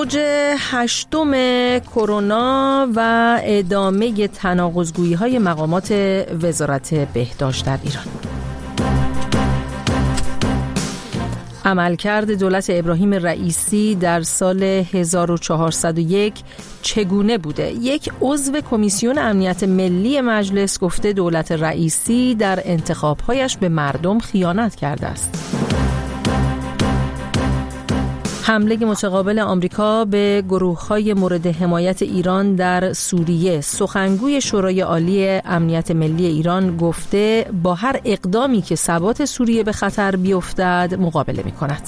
موج 8 کرونا و ادامه تناقض‌گویی‌های مقامات وزارت بهداشت در ایران. عملکرد دولت ابراهیم رئیسی در سال 1401 چگونه بوده؟ یک عضو کمیسیون امنیت ملی مجلس گفته دولت رئیسی در انتخاب‌هایش به مردم خیانت کرده است. حمله متقابل آمریکا به گروه‌های مورد حمایت ایران در سوریه. سخنگوی شورای عالی امنیت ملی ایران گفته با هر اقدامی که ثبات سوریه به خطر بیفتد مقابله می‌کند.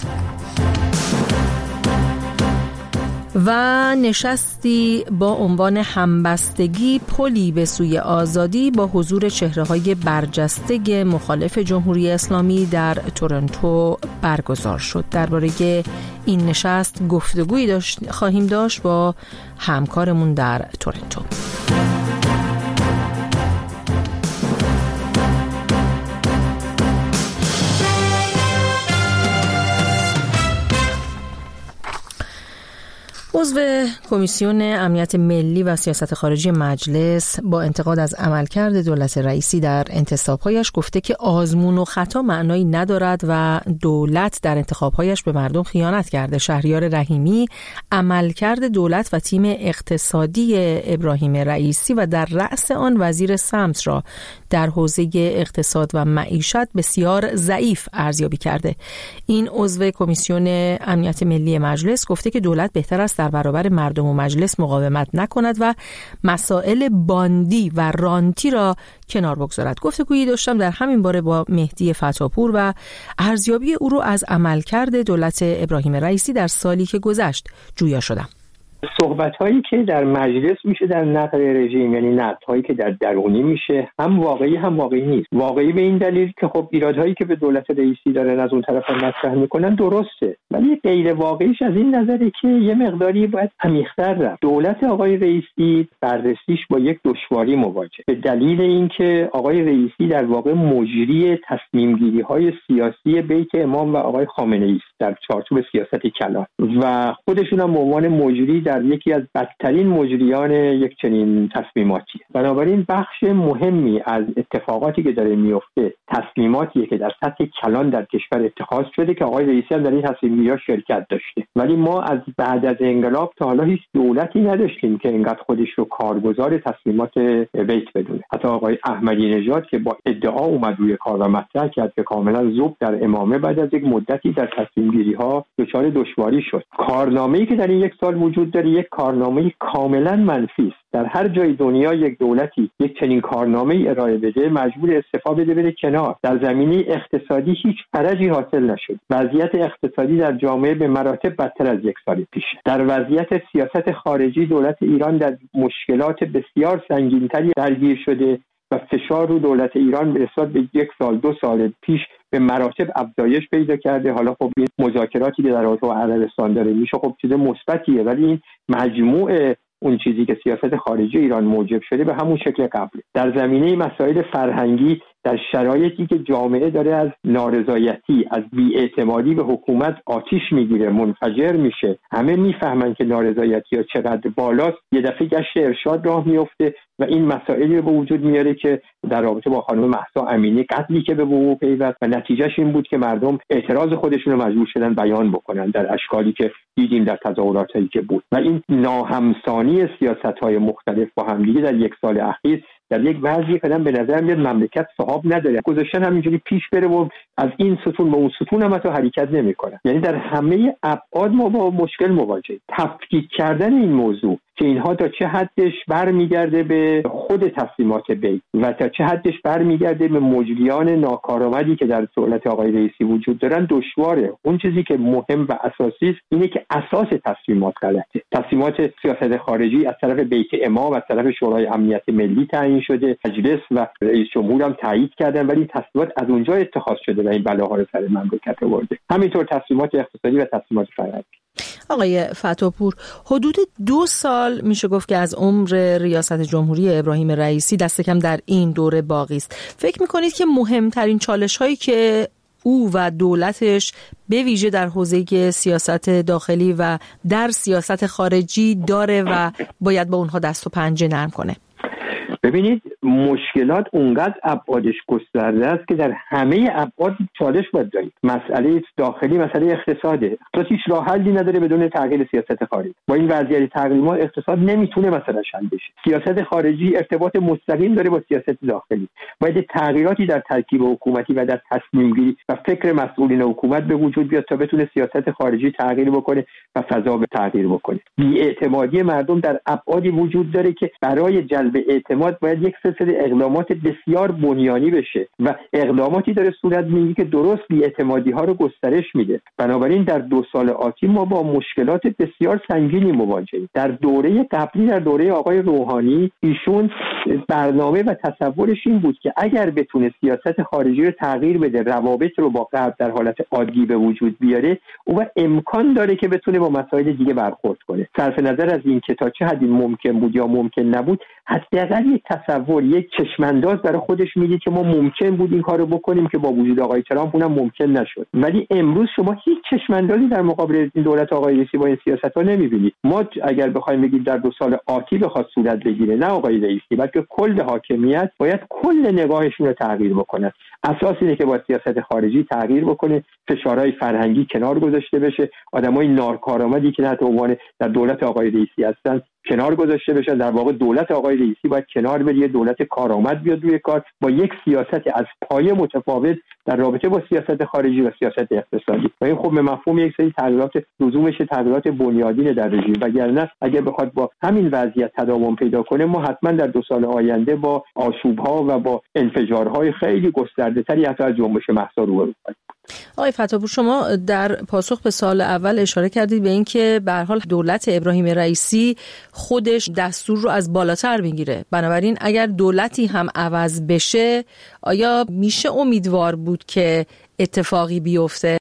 و نشستی با عنوان همبستگی پلی به سوی آزادی با حضور چهره‌های برجسته مخالف جمهوری اسلامی در تورنتو برگزار شد. درباره این نشست گفتگویی خواهیم داشت با همکارمون در تورنتو. عضو کمیسیون امنیت ملی و سیاست خارجی مجلس با انتقاد از عملکرد دولت رئیسی در انتصاب‌هایش گفته که آزمون و خطا معنایی ندارد و دولت در انتخاب‌هایش به مردم خیانت کرده. شهریار رحیمی عملکرد دولت و تیم اقتصادی ابراهیم رئیسی و در رأس آن وزیر سمت را در حوزه اقتصاد و معیشت بسیار ضعیف ارزیابی کرده. این عضو کمیسیون امنیت ملی مجلس گفته که دولت بهتر است در برابر مردم و مجلس مقاومت نکند و مسائل باندی و رانتی را کنار بگذارد. گفتگویی داشتم در همین باره با مهدی فتاپور و ارزیابی او رو از عملکرد دولت ابراهیم رئیسی در سالی که گذشت جویا شدم. صحبت‌هایی که در مجلس میشه در نقد رژیم، یعنی نقدهایی که در درونی میشه، هم واقعی هم واقعی نیست. واقعی به این دلیل که خب ایرادهایی که به دولت رئیسی دارن از اون طرف هم مطرح میکنن درسته، ولی غیر واقعیش از این نظره که یه مقداری باید عمیق‌تر رفت. دولت آقای رئیسی بررسیش با یک دشواری مواجه به دلیل اینکه آقای رئیسی در واقع مجری تصمیم‌گیری‌های سیاسی بیت امام و آقای خامنه‌ای است در چارچوب سیاست کلان و خودشون هم به عنوان مجری در یکی از بدترین مجریان یک چنین تصمیماتی. بنابراین بخش مهمی از اتفاقاتی که داره میفته تصمیماتیه که در سطح کلان در کشور اتخاذ شده که آقای رئیسی هم در این تصمیم‌گیری‌ها شرکت داشته، ولی ما از بعد از انقلاب تا حالا هیچ دولتی نداشتیم که اینقدر خودش رو کارگزار تصمیمات بیت بدونه. حتی آقای احمدی نژاد که با ادعا اومد روی کار و مطرح کرد که کاملا ذوب در امامه، بعد از یک مدتی در تصمیم‌گیری‌ها دچار دشواری شد. کارنامه‌ای که در این یک سال وجود داره یک کارنامه کاملا منفی است. در هر جای دنیا یک دولتی یک چنین کارنامه‌ای ارائه بده مجبور استعفا بده بره کنار. در زمینه اقتصادی هیچ فرجی حاصل نشد. وضعیت اقتصادی در جامعه به مراتب بدتر از یک سال پیش. در وضعیت سیاست خارجی دولت ایران در مشکلات بسیار سنگین‌تری درگیر شده و فشار رو دولت ایران به نسبت به یک سال دو سال پیش به مراتب افزایش پیدا کرده. حالا خب این مذاکراتی که در رابطه با عربستان داره میشه خب چیز مثبتیه، ولی این مجموعه اون چیزی که سیاست خارجی ایران موجب شده به همون شکل قبله. در زمینه مسائل فرهنگی در شرایطی که جامعه داره از نارضایتی، از بی‌اعتمادی به حکومت آتیش میگیره، منفجر میشه، همه میفهمن که نارضایتی‌ها چقدر بالاست، یه دفعه گشت ارشاد راه میفته و این مسائلی رو به وجود میاره که در رابطه با خانم مهسا امینی قتلی که به وقوع پیوست و نتیجهش این بود که مردم اعتراض خودشون رو مجبور شدن بیان بکنن در اشکالی که دیدیم در تظاهراتایی که بود و این ناهمسانی سیاست‌های مختلف با هم دیگه در یک سال اخیر در یک وضعی که به نظر میاد مملکت صاحب نداره، گذاشتن همینجوری پیش بره و از این ستون به اون ستون هم حتی حرکت نمیکنه. یعنی در همه ابعاد ما با مشکل مواجهیم. تفکیک کردن این موضوع که اینها تا چه حدش برمیگرده به خود تصمیمات بیت و تا چه حدش برمیگرده به مجریان ناکارآمدی که در دولت آقای رئیسی وجود دارن دشواره. اون چیزی که مهم و اساسی است اینه که اساس تصمیمات غلطه. تصمیمات سیاست خارجی از طرف بیت امام و از طرف شورای امنیت ملی تعیین شده، مجلس و رئیس جمهور هم تایید کردن، ولی تصمیمات از اونجا اتخاذ شده و این بلاها رو سر مملکت آورده. همینطور تصمیمات اقتصادی و تصمیمات فرهنگی. آقای فتاپور، حدود 2 سال میشه گفت که از عمر ریاست جمهوری ابراهیم رئیسی دست کم در این دوره باقی است. فکر میکنید که مهمترین چالش هایی که او و دولتش به ویژه در حوزه سیاست داخلی و در سیاست خارجی داره و باید با اونها دست و پنجه نرم کنه؟ ببینید، مشکلات اونقدر ابعادش گسترده است که در همه ابعاد چالش باید دارید. مسئله داخلی مسئله اقتصاده. اقتصاد هیچ راه حلی نداره بدون تغییر سیاست خارجی. با این وضعیت تقریبا اقتصاد نمیتونه مثلا حل بشه. سیاست خارجی ارتباط مستقیم داره با سیاست داخلی. باید تغییراتی در ترکیب حکومتی و در تصمیم گیری و فکر مسئولین حکومت به وجود بیاد تا بتونه سیاست خارجی تغییر بکنه و فضا به تغییر بکنه. بی‌اعتمادی مردم در ابعادی وجود داره که برای جلب اعتماد باید یک سلسله اقدامات بسیار بنیانی بشه و اقداماتی داره صورت میگیره که درست بی‌اعتمادی ها رو گسترش میده. بنابراین در 2 سال آتی ما با مشکلات بسیار سنگینی مواجهیم. در دوره قبلی، در دوره آقای روحانی، ایشون برنامه و تصورش این بود که اگر بتونه سیاست خارجی رو تغییر بده، روابط رو با غرب در حالت عادی به وجود بیاره، اون امکان داره که بتونه با مسائل دیگه برخورد کنه. صرف نظر از این که تا چه حدی ممکن بود یا ممکن نبود، حداقل یک تصور، یک چشمانداز برای خودش میدید که ما ممکن بود این کارو بکنیم که با وجود آقای ترامپ اونم ممکن نشد. ولی امروز شما هیچ چشماندازی در مقابل دولت آقای رئیسی با این سیاست‌ها نمی‌بینید. ما اگر بخوایم بگیم در 2 سال آتی بخواد صورت بگیره، نه آقای رئیسی بلکه کل حاکمیت باید کل نگاهشون رو تغییر بکنه. اساس اینه که با سیاست خارجی تغییر بکنه، فشارهای فرهنگی کنار گذاشته بشه، آدمای ناکارآمدی که تحت عنوان در دولت آقای رئیسی هستن کنار گذاشته بشن. در واقع دولت آقای رئیسی باید کنار بره، دولت کارآمد بیاد روی کار با یک سیاست از پایه متفاوت در رابطه با سیاست خارجی و سیاست اقتصادی. و این خب به مفهوم یک سری تغییرات لزومش تغییرات بنیادین در رژیم، وگرنه اگر بخواد با همین وضعیت تداوم پیدا کنه، ما حتما در 2 سال آینده با آشوب‌ها و با انفجارهای خیلی گسترده‌تری حتی از جنبش مهسا روبرو خواهیم. آقای فتاپور، شما در پاسخ به سال اول اشاره کردید به این که به هر حال دولت ابراهیم رئیسی خودش دستور رو از بالاتر میگیره. بنابراین اگر دولتی هم عوض بشه، آیا میشه امیدوار بود که اتفاقی بیفته؟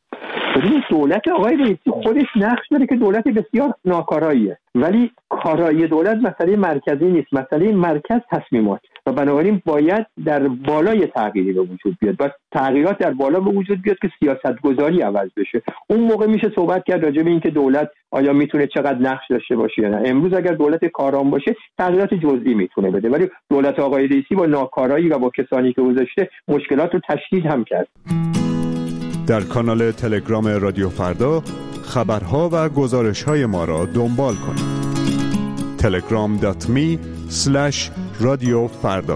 دولت آقای رئیسی خودش نقش داره که دولت بسیار ناکاراییه، ولی کارایی دولت مسئله مرکزی نیست، مسئله مرکز تصمیمات و بنابراین باید در بالای تغییری به وجود بیاد و تغییرات در بالا به وجود بیاد که سیاستگذاری عوض بشه. اون موقع میشه صحبت کرد راجع به این که دولت آیا میتونه چقدر نقش داشته باشه یا نه. امروز اگر دولت کارآمد باشه تغییرات جزئی میتونه بده، ولی دولت آقای رئیسی با ناکارایی و با کسانی که گذاشته مشکلات رو تشدید هم کرد. در کانال تلگرام رادیو فردا خبرها و گزارش‌های ما را دنبال کنید. telegram.me/radiofarda.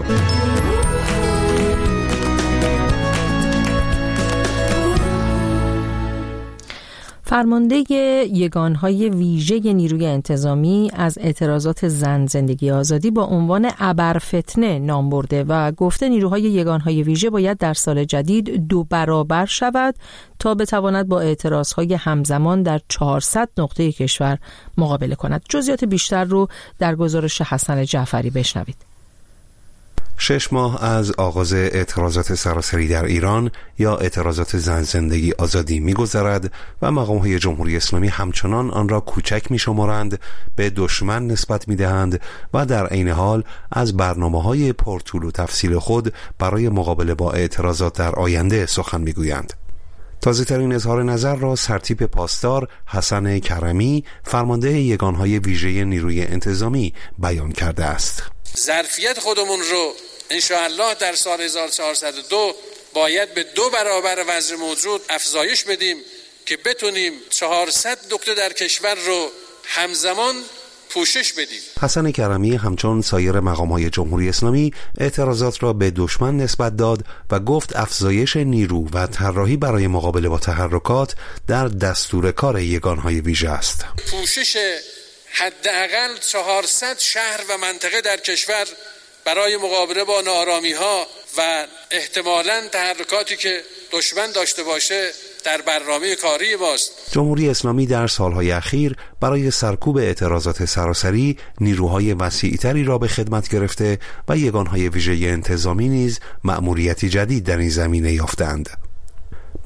فرمانده یگانهای ویژه نیروی انتظامی از اعتراضات زن زندگی آزادی با عنوان ابرفتنه نام برده و گفته نیروهای یگانهای ویژه باید در سال جدید 2 برابر شود تا بتواند با اعتراضهای همزمان در 400 نقطه کشور مقابله کند. جزئیات بیشتر رو در گزارش حسن جعفری بشنوید. 6 ماه از آغاز اعتراضات سراسری در ایران یا اعتراضات زن زندگی آزادی می‌گذرد و مقام‌های جمهوری اسلامی همچنان آن را کوچک می‌شمارند، به دشمن نسبت می‌دهند و در عین حال از برنامه‌های پرطول و تفصیل خود برای مقابله با اعتراضات در آینده سخن می‌گویند. تازه‌ترین اظهار نظر را سرتیپ پاسدار حسن کرمی، فرمانده یگانهای ویژه نیروی انتظامی، بیان کرده است. ظرفیت خودمون رو انشاءالله در سال 1402 باید به 2 برابر وضع موجود افزایش بدیم که بتونیم 400 نقطه در کشور رو همزمان پوشش بدیم. حسن کرمی همچون سایر مقام‌های جمهوری اسلامی اعتراضات را به دشمن نسبت داد و گفت افزایش نیرو و طراحی برای مقابله با تحرکات در دستور کار یگانهای ویژه است. پوشش حداقل 400 شهر و منطقه در کشور برای مقابله با ناآرامی‌ها و احتمالاً تحرکاتی که دشمن داشته باشه در برنامه کاری ماست. جمهوری اسلامی در سالهای اخیر برای سرکوب اعتراضات سراسری نیروهای وسیع‌تری را به خدمت گرفته و یگانهای ویژه انتظامی نیز مأموریتی جدید در این زمینه یافتند.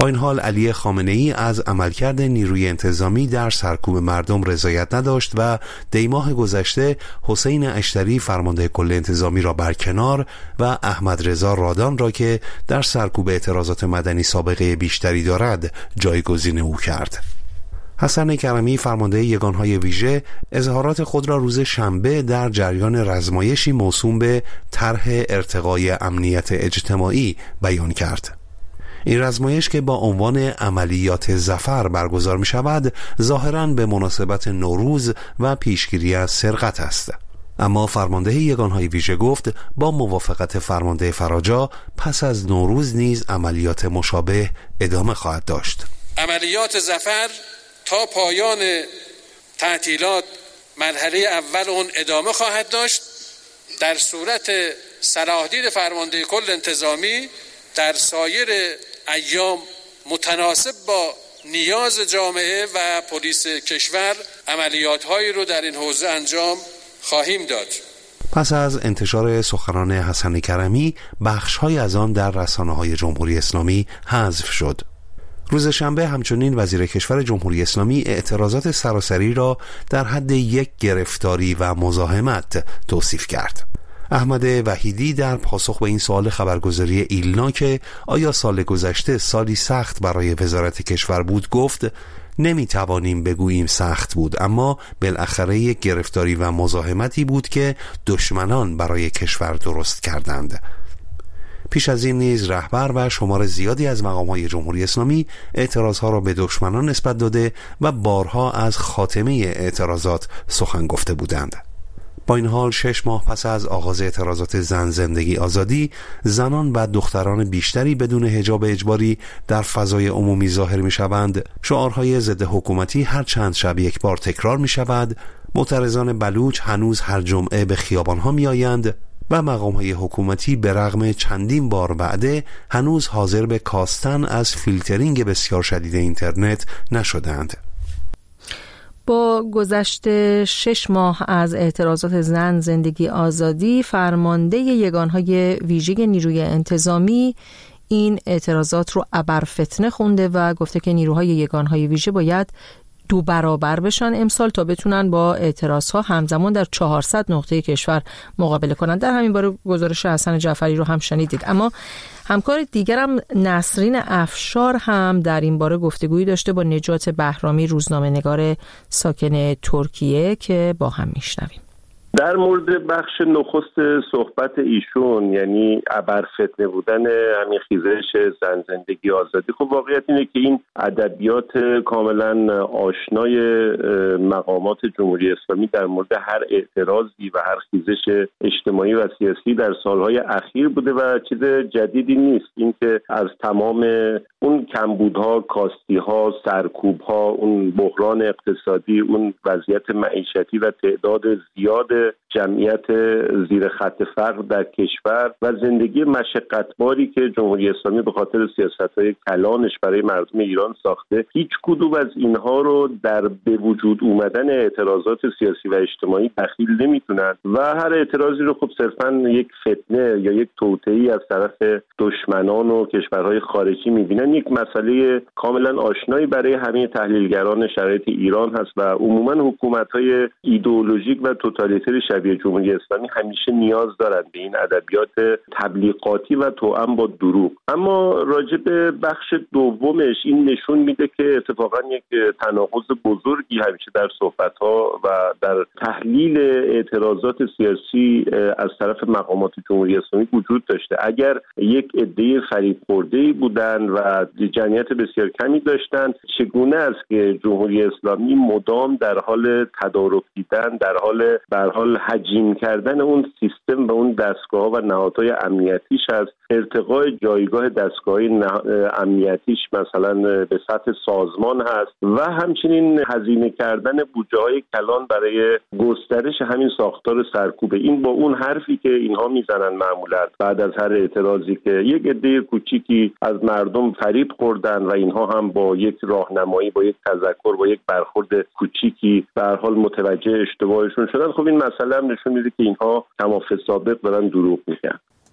با این حال علی خامنه‌ای از عملکرد نیروی انتظامی در سرکوب مردم رضایت نداشت و دیماه گذشته حسین اشتری فرمانده کل انتظامی را برکنار و احمد رضا رادان را که در سرکوب اعتراضات مدنی سابقه بیشتری دارد جایگزین او کرد. حسن کرمی فرمانده یگانهای ویژه اظهارات خود را روز شنبه در جریان رزمایشی موسوم به طرح ارتقای امنیت اجتماعی بیان کرد. این رزمایش که با عنوان عملیات ظفر برگزار می شود ظاهراً به مناسبت نوروز و پیشگیری از سرقت است. اما فرمانده یگانهای ویژه گفت با موافقت فرمانده فراجا پس از نوروز نیز عملیات مشابه ادامه خواهد داشت. عملیات ظفر تا پایان تعطیلات مرحله اول اون ادامه خواهد داشت. در صورت صلاح‌دید فرمانده کل انتظامی در سایر ایام متناسب با نیاز جامعه و پلیس کشور عملیات‌هایی رو در این حوزه انجام خواهیم داد. پس از انتشار سخنان حسن کرمی بخش‌های از آن در رسانه‌های جمهوری اسلامی حذف شد. روز شنبه همچنین وزیر کشور جمهوری اسلامی اعتراضات سراسری را در حد یک گرفتاری و مزاحمت توصیف کرد. احمد وحیدی در پاسخ به این سوال خبرگزاری ایلنا که آیا سال گذشته سالی سخت برای وزارت کشور بود گفت نمیتوانیم بگوییم سخت بود، اما بالاخره یک گرفتاری و مزاحمتی بود که دشمنان برای کشور درست کردند. پیش از این نیز رهبر و شمار زیادی از مقام‌های جمهوری اسلامی اعتراضها را به دشمنان نسبت داده و بارها از خاتمه اعتراضات سخن گفته بودند. با این حال 6 ماه پس از آغاز اعتراضات زن زندگی آزادی، زنان و دختران بیشتری بدون حجاب اجباری در فضای عمومی ظاهر می شوند. شعارهای ضد حکومتی هر چند شب یک بار تکرار می شود. معترضان بلوچ هنوز هر جمعه به خیابانها می آیند و مقام‌های حکومتی به رغم چندین بار وعده هنوز حاضر به کاستن از فیلترینگ بسیار شدید اینترنت نشدند. با گذشت 6 ماه از اعتراضات زن زندگی آزادی، فرمانده یگانهای ویژه نیروی انتظامی این اعتراضات رو ابرفتنه خونده و گفته که نیروهای یگانهای ویژه باید 2 برابر بشن امسال تا بتونن با اعتراضها همزمان در 400 نقطه کشور مقابله کنن. در همین باره گزارش حسن جعفری رو هم شنیدید. اما همکار دیگرم نسرین افشار هم در این باره گفتگویی داشته با نجات بهرامی، روزنامه‌نگار ساکن ترکیه، که با هم میشنویم. در مورد بخش نخست صحبت ایشون، یعنی ابرفتنه بودن همین خیزش زن زندگی آزادی، خب واقعیت اینه که این ادبیات کاملا آشنای مقامات جمهوری اسلامی در مورد هر اعتراضی و هر خیزش اجتماعی و سیاسی در سالهای اخیر بوده و چیز جدیدی نیست. این که از تمام اون کمبودها، کاستیها، سرکوبها، اون بحران اقتصادی، اون وضعیت معیشتی و تعداد زیاد جمعیت زیر خط فقر در کشور و زندگی مشقتباری که جمهوری اسلامی به خاطر سیاست‌های کلانش برای مردم ایران ساخته، هیچ کدوم از اینها رو در به وجود اومدن اعتراضات سیاسی و اجتماعی دخیل نمیتونن و هر اعتراضی رو خب صرفاً یک فتنه یا یک توطئه‌ای از طرف دشمنان و کشورهای خارجی میبینن. یک مسئله کاملا آشنایی برای همه تحلیلگران شرایط ایران هست و عموماً حکومت‌های ایدئولوژیک و توتالیتر شبیه جمهوری اسلامی همیشه نیاز دارند به این ادبیات تبلیغاتی و توأم با دروغ. اما راجع به بخش دومش این نشون میده که اتفاقا یک تناقض بزرگی همیشه در صحبت‌ها و در تحلیل اعتراضات سیاسی از طرف مقامات جمهوری اسلامی وجود داشته. اگر یک عده فریب خورده‌ای بودند و جمعیت بسیار کمی داشتند، چگونه است که جمهوری اسلامی مدام در حال تدارک دیدن، در حال حجیم کردن اون سیستم و اون دستگاه و نهادهای امنیتیش است، ارتقای جایگاه دستگاه‌های امنیتیش مثلا به سطح سازمان هست و همچنین هزینه کردن بودجه‌های کلان برای گسترش همین ساختار سرکوبه. این با اون حرفی که اینها میزنن معمولا بعد از هر اعتراضی که یک عده کوچیکی از مردم فریب خوردن و اینها هم با یک راهنمایی، با یک تذکر، با یک برخورد کوچیکی به هر حال متوجه اشتباهشون شدن. خب این مسئله هم نشون میده که اینها کماف سابق دارن دروغ میگن.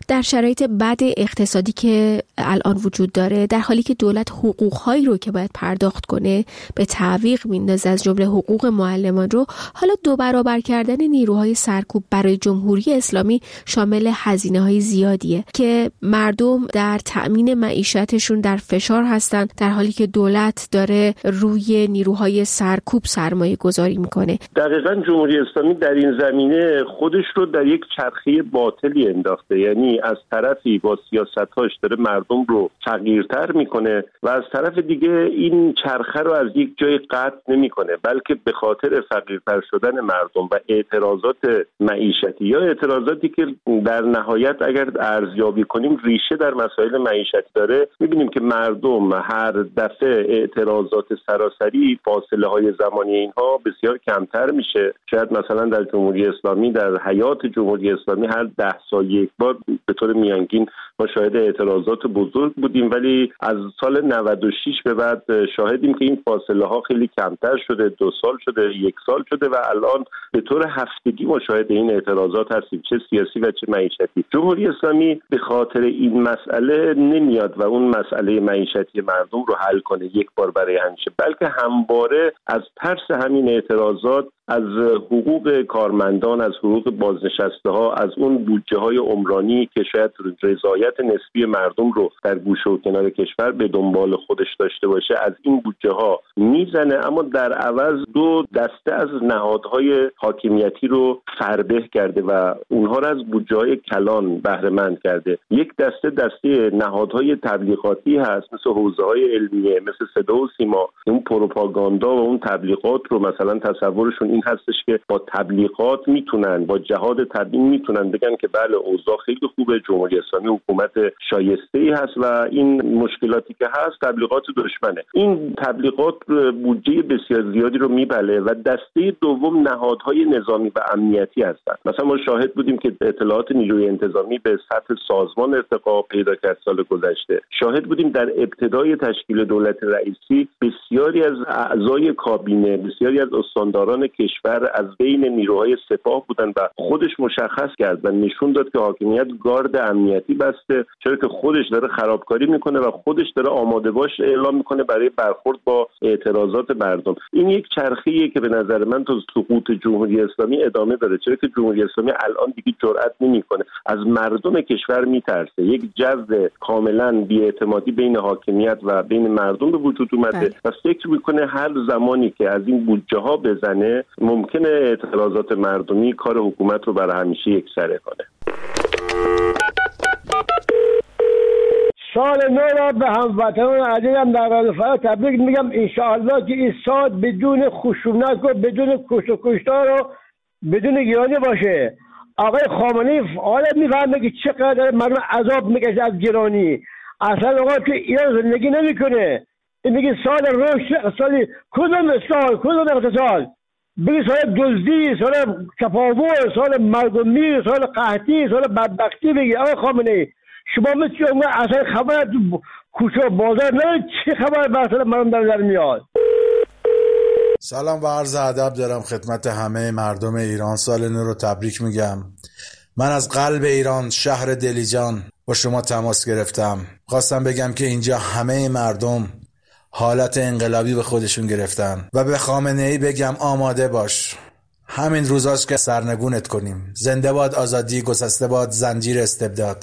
در شرایط بد اقتصادی که الان وجود داره، در حالی که دولت حقوق‌هایی رو که باید پرداخت کنه به تعویق میندازه، از جمله حقوق معلمان رو، حالا 2 برابر کردن نیروهای سرکوب برای جمهوری اسلامی شامل هزینه‌های زیادیه که مردم در تأمین معیشتشون در فشار هستن، در حالی که دولت داره روی نیروهای سرکوب سرمایه گذاری میکنه. دقیقاً جمهوری اسلامی در این زمینه خودش رو در یک چرخه باطلی انداخته، یعنی از طرفی با سیاست‌هاش داره مردم رو فقیرتر میکنه و از طرف دیگه این چرخه رو از یک جای قطع نمیکنه، بلکه به خاطر فقیرتر شدن مردم و اعتراضات معیشتی یا اعتراضاتی که در نهایت اگر ارزیابی کنیم ریشه در مسائل معیشتی داره، میبینیم که مردم هر دفعه اعتراضات سراسری فاصله های زمانی اینها بسیار کمتر میشه. شاید مثلا در جمهوری اسلامی، در حیات جمهوری اسلامی هر 10 سال یک بار به طور میانگین ما شاهد اعتراضات بزرگ بودیم، ولی از سال 96 به بعد شاهدیم که این فاصله ها خیلی کمتر شده، 2 سال شده، 1 سال شده و الان به طور هفتگی ما شاهد این اعتراضات هستیم، چه سیاسی و چه معیشتی. جمهوری اسلامی به خاطر این مسئله نمیاد و اون مسئله معیشتی مردم رو حل کنه یک بار برای همیشه، بلکه همواره از ترس همین اعتراضات، از حقوق کارمندان، از حقوق بازنشسته ها، از اون بودجه های عمرانی که شاید رضایت نسبی مردم رو در گوشه و کنار کشور به دنبال خودش داشته باشه، از این بودجه ها میزنه، اما در عوض 2 دسته از نهادهای حاکمیتی رو فربه کرده و اونها رو از بودجه های کلان بهره مند کرده. یک دسته نهادهای تبلیغاتی هست، مثل حوزه های علمیه، مثل صدا و سیما. اون پروپاگاندا و اون تبلیغات رو مثلا تصورشون این هستش که با تبلیغات میتونن، با جهاد تبیین میتونن بگن که بله اوضاع خیلی خوبه، جمهوری اسلامی حکومت شایسته‌ای هست و این مشکلاتی که هست تبلیغات دشمنه. این تبلیغات بودجه بسیار زیادی رو میبله و دسته دوم نهادهای نظامی و امنیتی هستن. مثلا ما شاهد بودیم که اطلاعات نیروی انتظامی به سطح سازمان ارتقا پیدا کرد سال گذشته. شاهد بودیم در ابتدای تشکیل دولت رئیسی بسیاری از اعضای کابینه، بسیاری از استانداران کشور از بین نیروهای سپاه بودن و خودش مشخص کرد و نشون داد که حاکمیت گارد امنیتی بسته، چرا که خودش داره خرابکاری میکنه و خودش داره آماده باش اعلام میکنه برای برخورد با اعتراضات مردم. این یک چرخه‌ایه که به نظر من تا سقوط جمهوری اسلامی ادامه داره، چرا که جمهوری اسلامی الان دیگه جرئت نمیکنه، از مردم کشور میترسه. یک جو کاملا بی‌اعتمادی بین حاکمیت و بین مردم به وجود اومده و فکر میکنه هر زمانی که از این بودجه ها بزنه ممکنه اعتراضات مردمی کار حکومت رو برای همیشه یکسره کنه. سال نو را به هموطنان عزیزم در رادیو فردا تبریک میگم. انشاءالله که این سال بدون خشونت و بدون کشت و کشتار و بدون گرانی باشه. آقای خامنه‌ای حالا میفهمه که چقدر مردم عذاب میکشه از گرانی. اصلا آقا که ایران زندگی نمیکنه. این میگه سال رشد، سال کدوم اقتصاد، بگی سال دزدی، سال تفاوت، سال مرگ و میر، سال قحطی، سال بدبختی. بگی آقای خامنه‌ای شما مثل اون اصلا خبر تو کوچه و بازار نه، چه خبر برسل مردم در میاد. سلام و عرض ادب دارم خدمت همه مردم ایران. سال نو رو تبریک میگم. من از قلب ایران، شهر دلیجان با شما تماس گرفتم. خواستم بگم که اینجا همه مردم حالت انقلابی به خودشون گرفتن و به خامنه‌ای بگم آماده باش، همین روزاست که سرنگونت کنیم. زنده باد آزادی، گسسته باد زنجیر استبداد.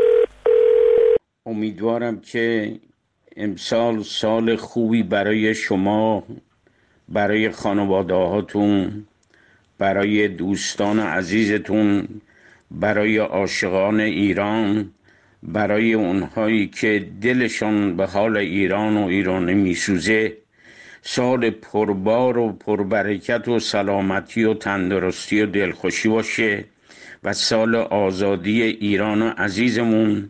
امیدوارم که امسال سال خوبی برای شما، برای خانواده هاتون، برای دوستان عزیزتون، برای عاشقان ایران، برای اونهایی که دلشان به حال ایران و ایرانی میسوزه، سال پربار و پربرکت و سلامتی و تندرستی و دلخوشی باشه و سال آزادی ایران عزیزمون.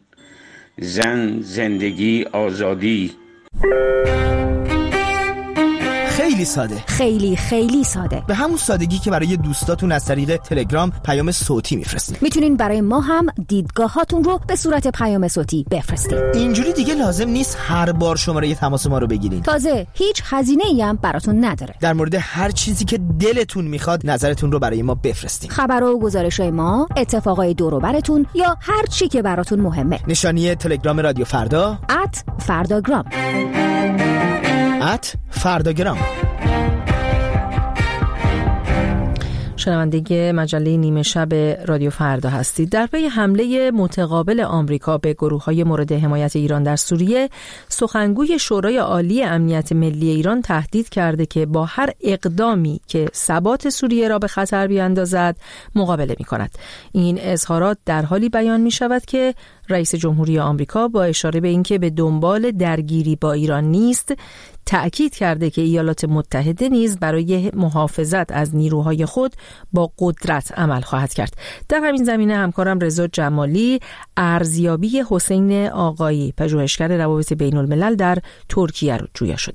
زن، زندگی، آزادی. خیلی ساده، خیلی خیلی ساده، به همون سادگی که برای دوستاتون از طریق تلگرام پیام صوتی میفرستین. میتونین برای ما هم دیدگاهاتون رو به صورت پیام صوتی بفرستین. اینجوری دیگه لازم نیست هر بار شماره تماس ما رو بگیرین. تازه هیچ هزینه‌ای هم براتون نداره. در مورد هر چیزی که دلتون میخواد نظرتون رو برای ما بفرستین. خبرها و گزارش‌های ما، اتفاقای دور و براتون یا هر چی که براتون مهمه. نشانی تلگرام رادیو فردا @فرداگرام. فرداگرام. شنونده مجله نیمه شب رادیو فردا هستید. در پی حمله متقابل آمریکا به گروه‌های مورد حمایت ایران در سوریه، سخنگوی شورای عالی امنیت ملی ایران تهدید کرده که با هر اقدامی که ثبات سوریه را به خطر بیاندازد مقابله می‌کند. این اظهارات در حالی بیان می‌شود که رئیس جمهوری آمریکا با اشاره به اینکه به دنبال درگیری با ایران نیست، تأکید کرده که ایالات متحده نیز برای محافظت از نیروهای خود با قدرت عمل خواهد کرد. در همین زمینه همکارم رضا جمالی ارزیابی حسین آقایی، پژوهشگر روابط بین الملل در ترکیه رو جویا شده.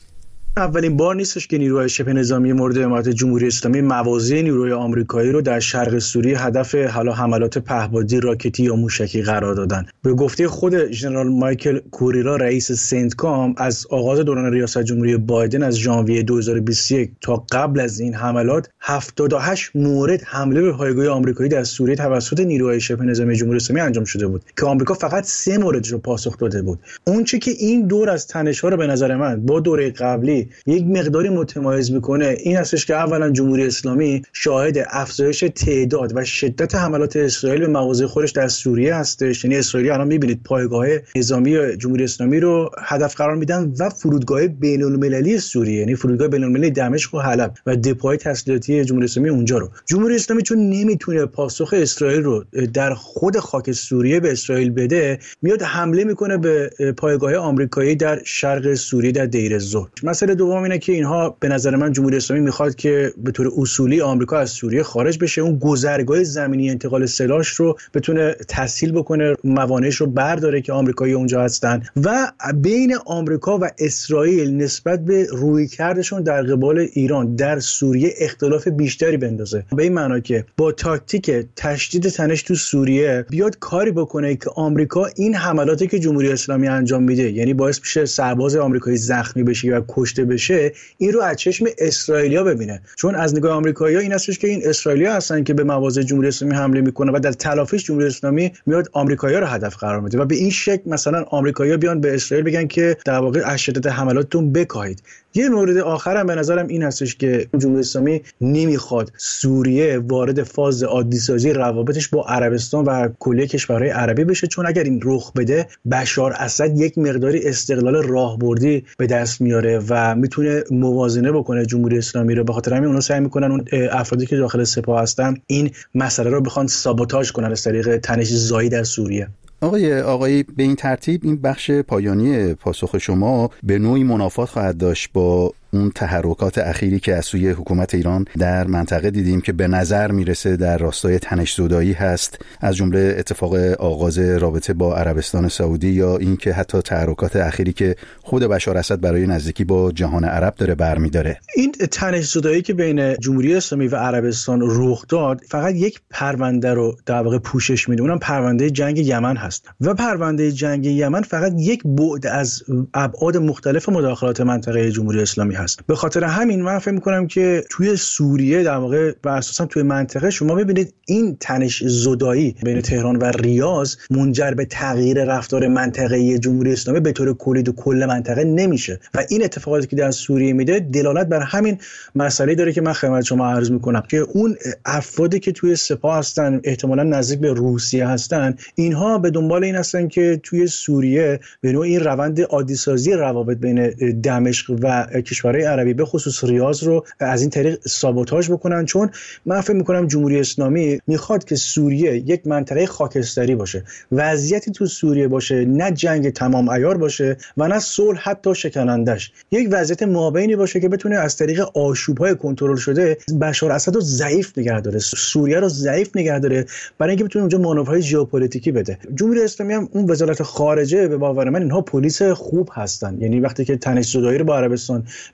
اولین بار نیستش که نیروهای شبه نظامی مورد حمایت جمهوری اسلامی موازی نیروهای آمریکایی رو در شرق سوریه هدف حملات پهپادی راکتی یا موشکی قرار دادن. به گفته خود ژنرال مایکل کوریلا، رئیس سنتکام، از آغاز دوران ریاست جمهوری بایدن از ژانویه 2021 تا قبل از این حملات 78 مورد حمله به پایگاه آمریکایی در سوریه توسط نیروهای شبه نظامی جمهوری اسلامی انجام شده بود که آمریکا فقط 3 مورد رو پاسخ داده بود. اون چه که این دور از تنش‌ها رو به نظر من با دوره قبلی یک مقداری متمایز میکنه این هستش که اولا جمهوری اسلامی شاهد افزایش تعداد و شدت حملات اسرائیل به مواضع خودش در سوریه هستش. یعنی اسرائیلی الان میبینید پایگاه نظامی جمهوری اسلامی رو هدف قرار میدن و فرودگاه بین‌المللی سوریه، یعنی فرودگاه بین‌المللی دمشق و حلب و دپوهای تسلیحاتی جمهوری اسلامی اونجا رو. جمهوری اسلامی چون نمیتونه پاسخ اسرائیل رو در خود خاک سوریه به اسرائیل بده، میاد حمله میکنه به پایگاه آمریکایی در شرق سوریه در دیر الزور. مسئله دوم اینه که اینها به نظر من جمهوری اسلامی میخواد که به طور اصولی آمریکا از سوریه خارج بشه، اون گذرگاه زمینی انتقال سلاح رو بتونه تسهیل بکنه، موانعش رو برداره که آمریکایی اونجا هستن و بین آمریکا و اسرائیل نسبت به رویکردشون در قبال ایران در سوریه اختلاف بیشتری بندازه. به این معنی که با تاکتیک تشدید تنش تو سوریه بیاد کاری بکنه که آمریکا این حملاتی که جمهوری اسلامی انجام میده، یعنی باعث بشه سرباز آمریکایی زخمی بشه و کشته بشه، این رو از چشم اسرائیلیا ببینه. چون از نگاه آمریکایی‌ها این هستش که این اسرائیلیا هستن که به مواضع جمهوری اسلامی حمله میکنه و در تلافیش جمهوری اسلامی میاد آمریکایی‌ها رو هدف قرار میده و به این شکل مثلا آمریکایی‌ها بیان به اسرائیل بگن که در واقع از شدت حملاتتون بکاهید. یه مورد آخرم به نظرم این هستش که جمهوری اسلامی نمیخواد سوریه وارد فاز عادی‌سازی روابطش با عربستان و کلیه کشورهای عربی بشه، چون اگر این رخ بده بشار اسد یک مقداری استقلال راهبردی به دست میاره و میتونه موازنه بکنه جمهوری اسلامی رو. به خاطر همین اونا سعی میکنن اون افرادی که داخل سپاه هستن این مسئله رو بخوان سابوتاژ کنن از طریق تنش زایی در سوریه. آقای به این ترتیب این بخش پایانی پاسخ شما به نوعی منافات خواهد داشت با اون تحرکات اخیری که از سوی حکومت ایران در منطقه دیدیم که به نظر میرسه در راستای تنش زدایی هست، از جمله اتفاق آغاز رابطه با عربستان سعودی یا این که حتی تحرکات اخیری که خود بشار اسد برای نزدیکی با جهان عرب داره برمی‌داره. این تنش زدایی که بین جمهوری اسلامی و عربستان رخ داد فقط یک پرونده رو در واقع پوشش میده، اونم پرونده جنگ یمن هست و پرونده جنگ یمن فقط یک بعد از ابعاد مختلف مداخلات منطقه جمهوری اسلامی هست. به خاطر همین من فکر می‌کنم که توی سوریه در واقع و اساسا توی منطقه شما می‌بینید این تنش زدایی بین تهران و ریاض منجر به تغییر رفتار منطقه‌ای جمهوری اسلامی به طور کلی و کل منطقه نمیشه و این اتفاقاتی که در سوریه میده دلالت بر همین مسئله داره که من خدمت شما عرض می‌کنم که اون افرادی که توی سپاه هستن احتمالاً نزدیک به روسیه هستن، اینها به دنبال این هستن که توی سوریه به نوعی این روند عادی‌سازی روابط بین دمشق و کشورهای عربی به خصوص ریاض رو از این طریق سابوتاژ بکنن، چون من فکر می‌کنم جمهوری اسلامی میخواد که سوریه یک منطقه خاکستری باشه، وضعیتی تو سوریه باشه نه جنگ تمام عیار باشه و نه صلح حتی شکنندش، یک وضعیت مابینی باشه که بتونه از طریق آشوب‌های کنترل شده بشار اسد رو ضعیف نگه داره، سوریه رو ضعیف نگه داره برای اینکه بتونه اونجا مانورهای ژئوپلیتیکی بده. جمهوری اسلامی هم اون وزارت خارجه به باور من اینها پلیس خوب هستن، یعنی وقتی که تنش زدایی رو با عربستان به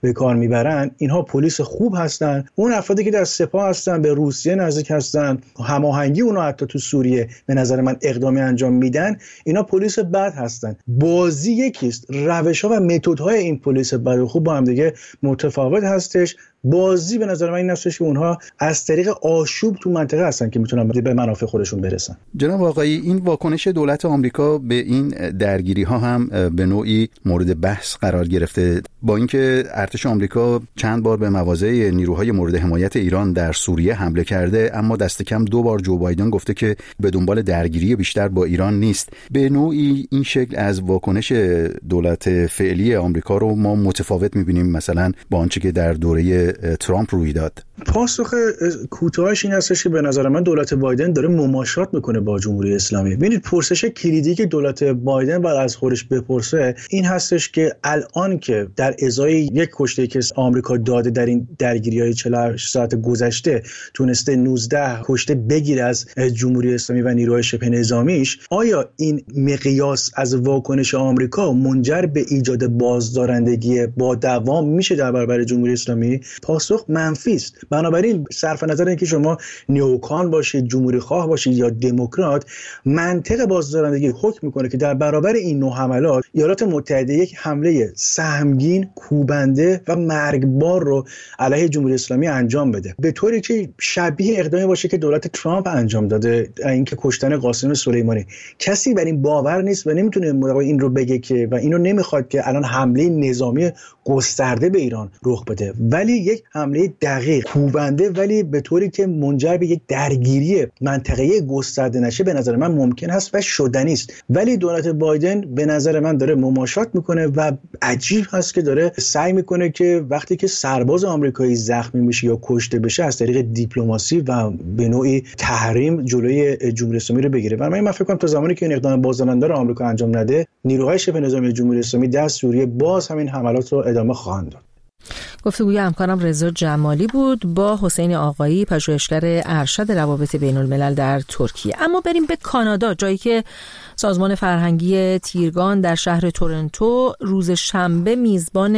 به کار میبرن، اینها پلیس خوب هستن. اون افرادی که در سپاه هستن، به روسیه نزدیک هستن، هماهنگی اونها حتی تو سوریه به نظر من اقدامی انجام میدن، اینا پلیس بد هستن. بازی یکیست، روش‌ها و متدهای این پلیس بد و خوب با هم دیگه متفاوت هستش. بازی به نظر من این هستش که اونها از طریق آشوب تو منطقه هستن که میتونن به منافع خودشون برسن. جناب آقایی، این واکنش دولت آمریکا به این درگیری ها هم به نوعی مورد بحث قرار گرفته، با اینکه ارتش آمریکا چند بار به مواضع نیروهای مورد حمایت ایران در سوریه حمله کرده، اما دست کم 2 بار جو بایدن گفته که به دنبال درگیری بیشتر با ایران نیست. به نوعی این شکل از واکنش دولت فعلی آمریکا رو ما متفاوت می‌بینیم مثلا با آنچه که در دوره ترامپ روی داد. پاسخ کوتاهش این هستش که به نظر من دولت بایدن داره مماشات میکنه با جمهوری اسلامی. ببینید پرسش کلیدی که دولت بایدن باید از خودش بپرسه این هستش که الان که در ازای یک کشته که آمریکا داده در این درگیری‌های 48 ساعت گذشته تونسته 19 کشته بگیره از جمهوری اسلامی و نیروهای شبه نظامیش، آیا این مقیاس از واکنش آمریکا منجر به ایجاد بازدارندگی با دوام میشه در برابر جمهوری اسلامی؟ پاسخ منفی است. بنابراین صرف نظر اینکه شما نیوکان باشید، جمهوری خواه باشید یا دموکرات، منطق بازدارندگی حکم میکنه که در برابر این نوع حملات ایالات متحده یک حمله سهمگین، کوبنده و مرگبار رو علیه جمهوری اسلامی انجام بده، به طوری که شبیه اقدامی باشه که دولت ترامپ انجام داده، اینکه کشتن قاسم سلیمانی. کسی بر این باور نیست و نمیتونه این رو بگه که و اینو نمیخواد که الان حمله نظامی گسترده به ایران رخ بده، ولی یک حمله دقیق، کوبنده، ولی به طوری که منجر به یک درگیری منطقه‌ای گسترده نشه به نظر من ممکن است و شدنی است. ولی دولت بایدن به نظر من داره مماشات میکنه و عجیب هست که داره سعی میکنه که وقتی که سرباز آمریکایی زخمی میشه یا کشته بشه از طریق دیپلماسی و به نوعی تحریم جلوی جمهوری اسلامی رو بگیره. و من فکر کنم تا زمانی که این اقدام بازدارنده رو آمریکا انجام نده، نیروهای شبه نظامی جمهوری اسلامی در سوریه باز همین حملات رو ادامه خواهند داد. گفتگوی همکارم رضا جمالی بود با حسین آقایی، پژوهشگر ارشد روابط بین الملل در ترکیه. اما بریم به کانادا، جایی که سازمان فرهنگی تیرگان در شهر تورنتو روز شنبه میزبان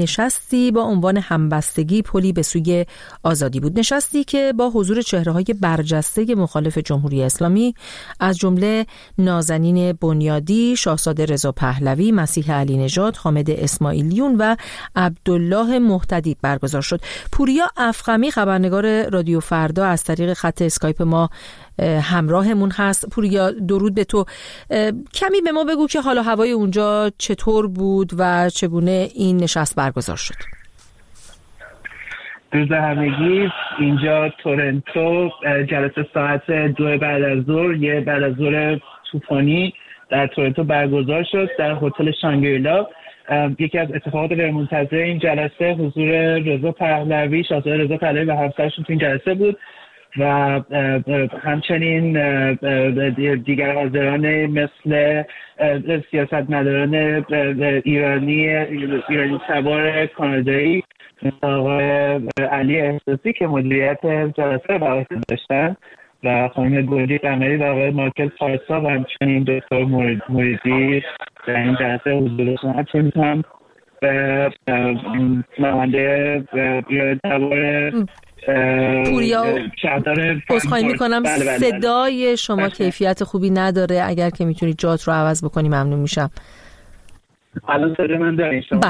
نشستی با عنوان همبستگی پلی به سوی آزادی بود. نشستی که با حضور چهره‌های برجسته مخالف جمهوری اسلامی از جمله نازنین بنیادی، شاهزاده رضا پهلوی، مسیح علی نژاد، حامد اسماعیلیون و عبدالله محتدی برگزار شد. پوریا افخمی خبرنگار رادیو فردا از طریق خط اسکایپ ما همراهمون هست. پوریا درود به تو. کمی به ما بگو که حال و هوای اونجا چطور بود و چگونه این نشست برگزار شد. درود همگی. اینجا تورنتو جلسه ساعت 2 بعد از ظهر، یه بعد از ظهر طوفانی در تورنتو برگزار شد در هتل شانگریلا. یکی از اتفاقات غیرمنتظره این جلسه حضور رضا پهلوی، شاهزاده رضا پهلوی و همسرشون تو این جلسه بود و همچنین دیگر حاضران مثل سیاستمداران ایرانی سوار کانادایی مثل آقای علی احساسی که مدیریت جلسه رو داشتن و خانم گلی قمری و آقای مایکل پارسا و همچنین دکتر موریدی در این جلسه حضور داشتن. همچنین هم نماینده سوار پوریا عذرخواهی میکنم، صدای شما کیفیت خوبی نداره، اگر که میتونید جات رو عوض بکنی ممنون میشم. الان صدای من دارین شما؟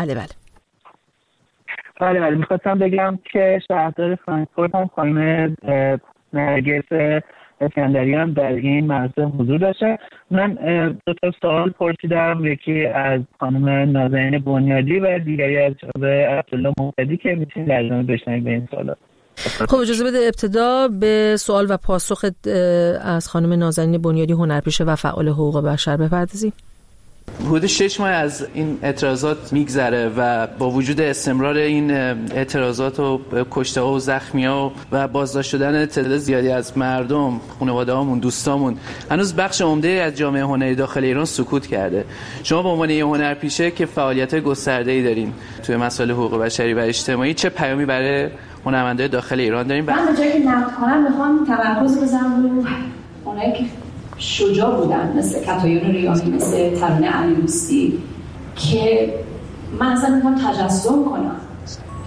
بله. میخواستم بگم که شهردار فرانکفورت هم خانم نرگس اسکندریان در این مراسم حضور داشته. من دو تا سوال پرسیدم، یکی از خانم نازنین بنیادی و دیگری از عبدالله محتدی که میتونید در ادامه بشنوید به این سوالا. خب اجازه بده ابتدا به سوال و پاسخ از خانم نازنین بنیادی، هنرپیشه و فعال حقوق بشر بپردازیم. حدود 6 ماه از این اعتراضات میگذره و با وجود استمرار این اعتراضات و کشته ها و زخمی ها و بازداشت شدن تعداد زیادی از مردم، خانواده هامون، دوستامون، هنوز بخش عمده از جامعه هنری داخل ایران سکوت کرده. شما به عنوان یه هنرپیشه که فعالیت گسترده‌ای دارین توی مسائل حقوق بشری و اجتماعی، چه پیامی برای هنرمندای داخل ایران دارین؟ من به جایی که نقد کنم میخوام تمرکز بزنم رو اونایی که شجاع بودن، مثل کتایون ریاحی، مثل ترانه علیدوستی، که من اصلا میخوام تجسم کنم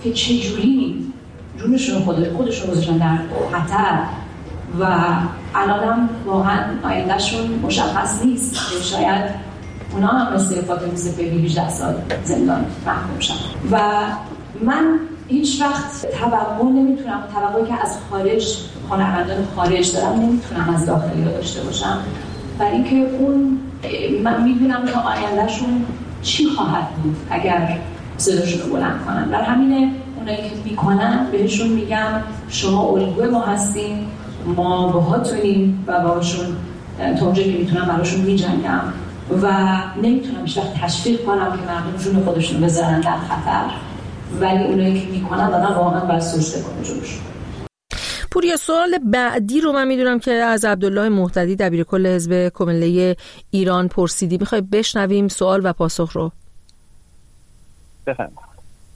که چجوری جونشون خودشون گذاشتن در خطر و الانم واقعا آیندهشون مشخص نیست که شاید اونا هم مثل فاطمه سپهری 18 سال زندان محکوم شن. و من هیچ وقت توقعی که از خارج هنرمندان خارج دارم نمیتونم از داخلی رو داشته باشم، برای اینکه من میدونم که آیندهشون چی خواهد بود اگر صداشون رو بلند کنن. در همینه اونایی که میکنن بهشون میگم شما الگوی ما هستین، ما باهاتونیم و باهاشون تا اونجایی که میتونم براشون میجنگم و نمیتونم هیچ وقت تشویق کنم که مردم جون خودشون بذارن در خطر، ولی اونایی که میکنن دارن واقعا باید سجده کنه جونشون. پوریا، سوال بعدی رو من میدونم که از عبدالله مهتدی دبیرکل حزب کمله ایران پرسیدی، میخوای بشنویم سوال و پاسخ رو؟ بفرمایید.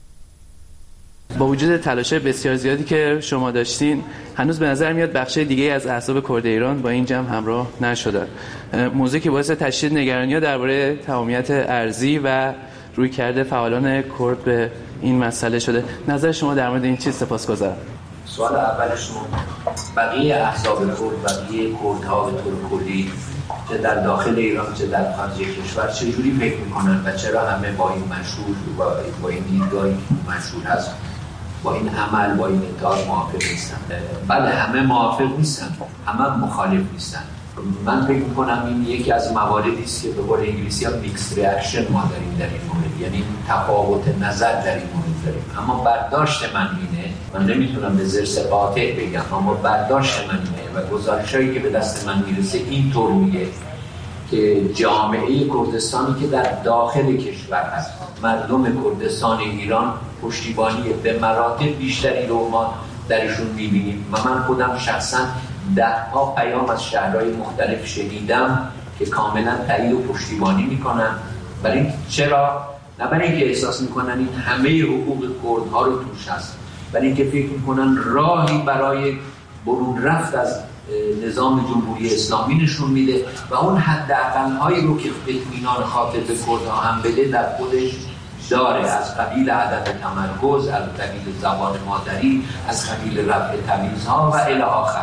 با وجود تلاش‌های بسیار زیادی که شما داشتین، هنوز به نظر میاد بخش دیگه از احزاب کرد ایران با این جمع همراه نشدن. موضوعی که باعث تشدید نگرانی‌ها درباره تمامیت ارضی و رویکرد فعالان کرد به این مسئله شده. نظر شما در مورد این چیز؟ سپاسگزارم. سوال اولشون بقیه احزاب کرد، بقیه کردها به طور کلی چه در داخل ایران چه در خارج کشور چجوری فکر میکنن و چرا همه با این منشور با این دیدگاهی که منشور هست، با این عمل، با این ادعا موافق نیستن؟ بله، همه موافق نیستن، همه مخالف نیستن. من فکر میکنم این یکی از مواردی است که به قول انگلیسی‌ها میکس ریاکشن ما داریم در این مورد، یعنی تفاوت نظر در این مورد داریم. اما برداشت من اینه، من نمیتونم به ضرس قاطع بگم، اما برداشت من اینه و گزارشایی که به دست من میرسه اینطور میگه که جامعه کردستانی که در داخل کشور هست، مردم کردستان ایران پشتیبانی به مراتب بیشتری رو ما درشون میبینیم و من خودم شخصا 10 پیام از شهرهای مختلف شنیدم که کاملا تایید و پشتیبانی میکنن. چرا؟ نه برای اینکه احساس میکنن این همه حقوق کردها رو توش هست، برای اینکه فکر میکنن راهی برای برون رفت از نظام جمهوری اسلامی نشون میده و اون حداقل‌هایی رو که اطمینان خاطر به کردها هم بده در خودش داره، از قبیل عدم تمرکز، از قبیل زبان مادری، از قبیل رفع تمیزها و الی آخر.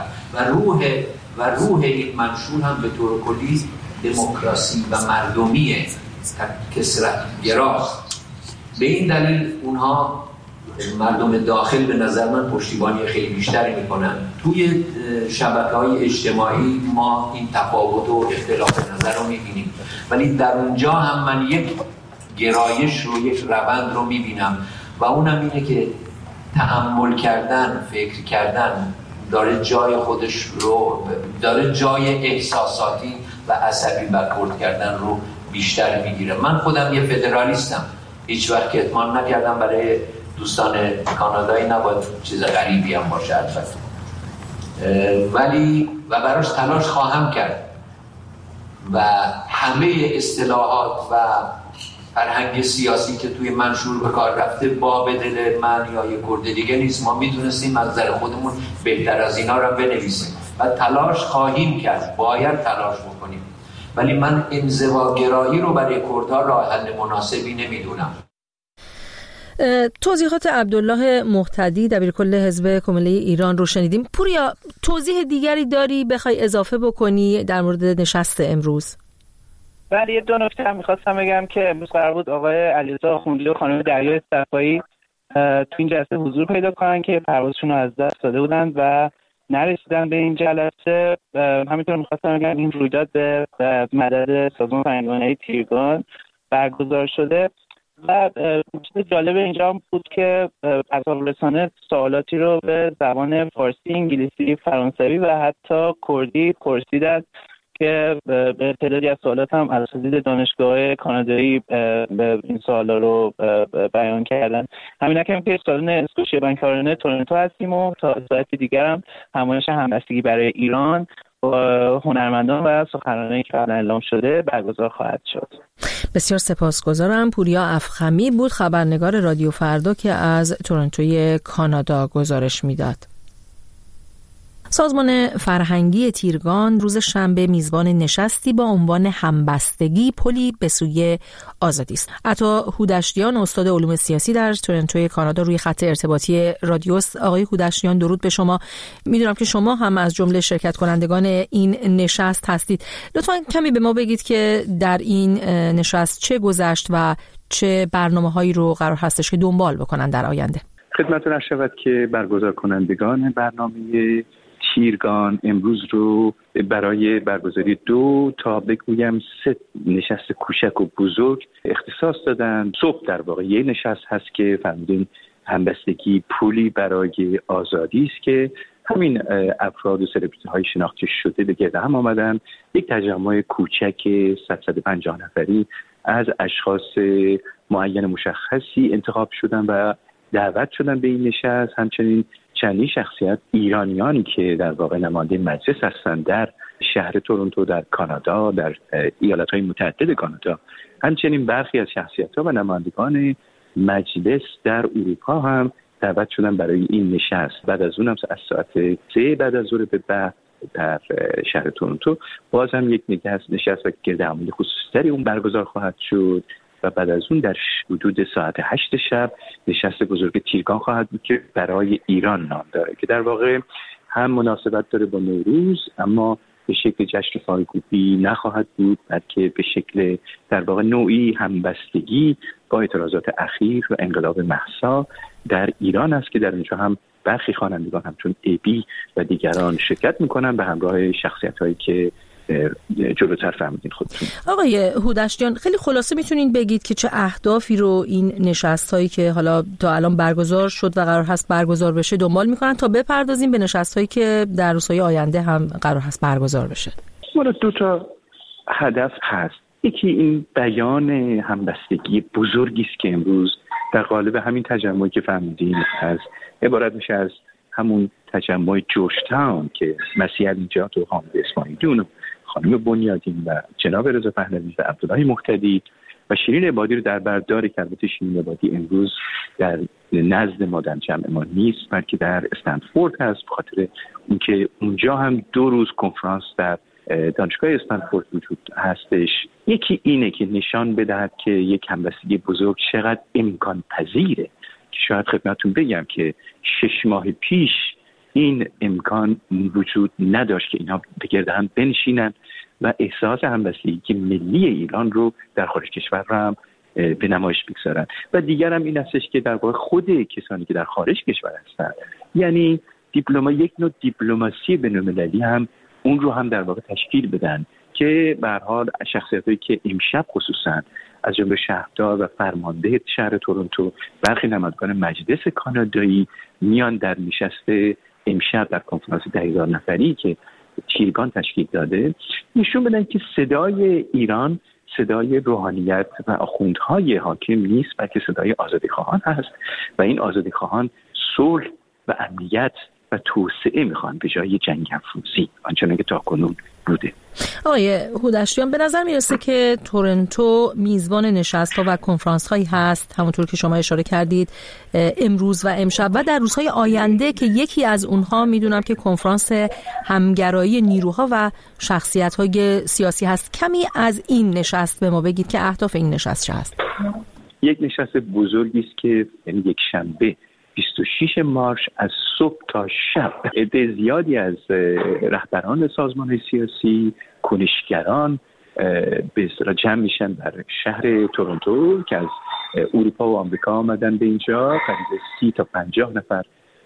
و روح این منشور هم به طور کلی دموکراسی و مردمیه، کثرت گراست. به این دلیل اونها مردم داخل به نظر من پشتیبانی خیلی بیشتری میکنن. توی شبکه‌های اجتماعی ما این تفاوت و اختلاف نظر رو میبینیم، ولی در اونجا هم من یک گرایش رو، یک روند رو میبینم و اونم اینه که تأمل کردن، فکر کردن داره جای خودش رو، داره جای احساساتی و عصبی برخورد کردن رو بیشتر میگیره. من خودم یه فدرالیستم، هیچ وقت که اطمینان نکردم برای دوستان کانادایی نباید چیز غریبی هم باشه البته، ولی و براش تلاش خواهم کرد و همه اصطلاحات و فرهنگ سیاسی که توی منشور به کار رفته با به دل من یا یک کرد دیگه نیست. ما میدونستیم از نظر خودمون بهتر از اینا رو بنویسیم و تلاش خواهیم کرد، باید تلاش بکنیم، ولی من انزواگرایی رو برای کردها راه حل مناسبی نمیدونم. توضیحات عبدالله مهتدی دبیرکل حزب کمله ایران رو شنیدیم. پوریا، توضیح دیگری داری بخوای اضافه بکنی در مورد نشست امروز؟ بله، یه دو نکته هم می‌خواستم بگم که امروز قرار بود آقای علیرضا آخوندی و خانم دریا صفایی تو این جلسه حضور پیدا کنن که پروازشون رو از دست داده بودند و نرسیدن به این جلسه. همینطور می‌خواستم بگم این رویداد به مدد سازمان فرهنگی تیرگان برگزار شده و چیز جالب اینجا هم بود که اصحاب رسانه سوالاتی رو به زبان فارسی، انگلیسی، فرانسوی و حتی کردی پرسیدن که به تعدادی از سوالات هم از حدود دانشگاه کانادایی این سوالا رو بیان کردن. همین که که سالن اسکوشیا بنکارانه تورنتو هستیم و تا ساعت دیگر هم همایش همبستگی برای ایران با هنرمندان و سخنرانانی که قبلا اعلام شده برگزار خواهد شد. بسیار سپاسگزارم. پوریا افخمی بود، خبرنگار رادیو فردا که از تورنتوی کانادا گزارش میداد. سازمان فرهنگی تیرگان روز شنبه میزبان نشستی با عنوان همبستگی پلی به سوی آزادی است. عطا هودشتیان استاد علوم سیاسی در تورنتو کانادا روی خط ارتباطی رادیوست. آقای هودشتیان درود به شما. میدونم که شما هم از جمله شرکت کنندگان این نشست هستید. لطفاً کمی به ما بگید که در این نشست چه گذشت و چه برنامه‌هایی رو قرار هستش که دنبال بکنن در آینده. خدمتتون عرض شود که برگزار کنندگان برنامه تیرگان امروز رو برای برگزاری 2 تا بگویم 3 نشست کوچک و بزرگ اختصاص دادن. صبح در واقع یه نشست هست که فرمودین همبستگی پولی برای آزادی است که همین افراد و سلبریتی های شناخته شده به گرد هم آمدن. یک تجمع کوچک 150 نفری از اشخاص معین مشخصی انتخاب شدن و دعوت شدن به این نشست. همچنین چندین شخصیت ایرانیانی که در واقع نماینده مجلس هستند در شهر تورنتو در کانادا، در ایالت‌های متعدد کانادا، همچنین برخی از شخصیت‌ها و نمایندگان مجلس در اروپا هم دعوت شدن برای این نشست. بعد از اون هم از ساعت 3 بعد از ظهر به بعد در شهر تورنتو باز هم یک نشست و گردهمایی خصوصی اون برگزار خواهد شد و بعد از اون در حدود ساعت 8 شب نشست بزرگ تیرگان خواهد بود که برای ایران نام داره، که در واقع هم مناسبت داره با نوروز اما به شکل جشن فارغ‌الگویی نخواهد بود، بلکه به شکل در واقع نوعی همبستگی با اعتراضات اخیر و انقلاب مهسا در ایران است که در اونجا هم برخی خوانندگان همچون ابی و دیگران شرکت میکنن به همراه شخصیت‌هایی که جلوتر فهمیدین خودتون. آقای هودشتیان خیلی خلاصه میتونین بگید که چه اهدافی رو این نشست‌هایی که حالا تا الان برگزار شد و قرار هست برگزار بشه دنبال میکنن تا بپردازیم به نشست‌هایی که در روزهای آینده هم قرار هست برگزار بشه؟ ما 2 تا هدف هست. یکی این بیان همبستگی بزرگی است که امروز در قالب همین تجمعی که فهمیدین از عبارت میشه از همون تجمع جورج تاون که مسیح نجات و حامد اسماعیلیون و خانم بنیادین و جناب رضا پهلوی و عبدالله مهتدی و شیرین عبادی رو در بر داره که البته شیرین عبادی امروز در نزد ما در جمع ما نیست بلکه در استنفورد هست، به خاطر اینکه اونجا هم 2 روز کنفرانس در دانشگاه استنفورد وجود هستش. یکی اینه که نشان بدهد که یک همبستگی بزرگ چقدر امکان پذیره. شاید خدمتتون بگم که 6 ماه پیش این امکان وجود نداشت که اینا به گرد هم بنشینن و احساس همبستگی ملی ایران رو در خارج کشور هم به نمایش بگذارن. و دیگر هم این هستش که در واقع خود کسانی که در خارج کشور هستن، یعنی یک نوع دیپلماسی بین‌المللی هم اون رو هم در واقع تشکیل بدن که به هر حال شخصیتایی که امشب خصوصا از جمله شهردار و فرمانده شهر تورنتو، برخی نمایندگان مجلس کانادایی میان در نشست امشب در کنفرانس 10,000 نفری که تیرگان تشکیل داده نشون بدن که صدای ایران صدای روحانیت و آخوندهای حاکم نیست بلکه صدای آزادیخواهان هست و این آزادیخواهان صلح و امنیت و توسعه میخوان به جای جنگ افروزی آنچنان که تاکنون بوده. آقای هودشتیان به نظر میرسه که تورنتو میزبان نشست‌ها و کنفرانس‌هایی هست همونطور که شما اشاره کردید امروز و امشب و در روزهای آینده که یکی از اونها میدونم که کنفرانس همگرایی نیروها و شخصیت‌های سیاسی هست. کمی از این نشست به ما بگید که اهداف این نشست چه هست؟ یک نشست بزرگی است که یعنی یک شنبه 26 مارس از صبح تا شب عده زیادی از رهبران سازمان سیاسی، کنشگران به اصطلاح جمع میشن در شهر تورنتو که از اروپا و آمریکا آمدن به اینجا. قریب 30 تا 50 نفر